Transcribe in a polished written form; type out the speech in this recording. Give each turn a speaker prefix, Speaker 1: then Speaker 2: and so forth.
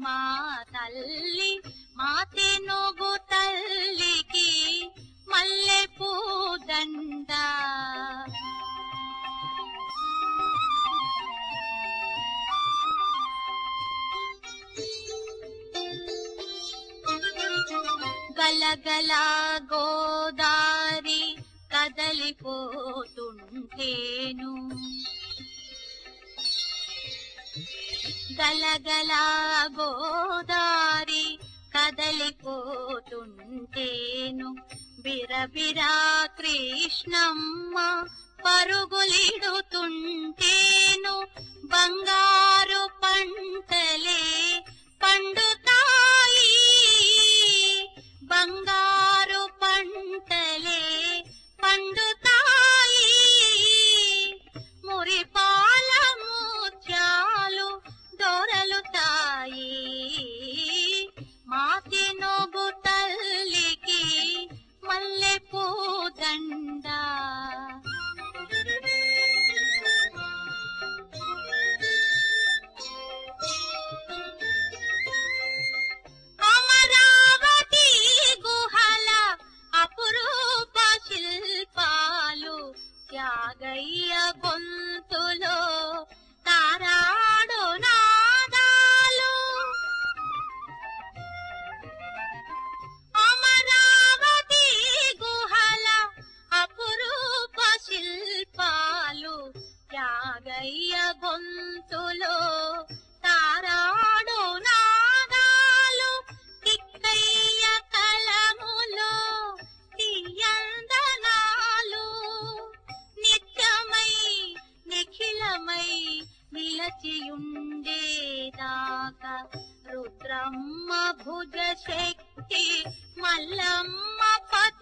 Speaker 1: మా తల్లి మా తెనుగు తల్లికి మల్లె పూదండ గలగల గోదారి కదలిపోతుంటేను గలగల గోదారి కదలిపోతుంటేను బిరబిరా కృష్ణమ్మ పరుగులిడుతుంటేను బంగారు పంటలే పండుతాయి బంగారు పంటలే పండుతాయి మురిపాల ముత్యాలు దొరలుతాయి మా తెనుగు తల్లికి మల్లె పూదండ అమరావతి గుహల అపురూప శిల్పాలు త్యాగయ్య గొంతులో తారాడు నాదాలు అమరావతి గుహల అపురూప శిల్పాలు త్యాగయ్య గొంతులో తారాడు నాదాలు తిక్కయ్య కలములో తీయందనాలు నిత్యమై నిఖిలమై నిలచియుండేదాకా రుద్రమ్మ భుజ శక్తి మల్లమ్మ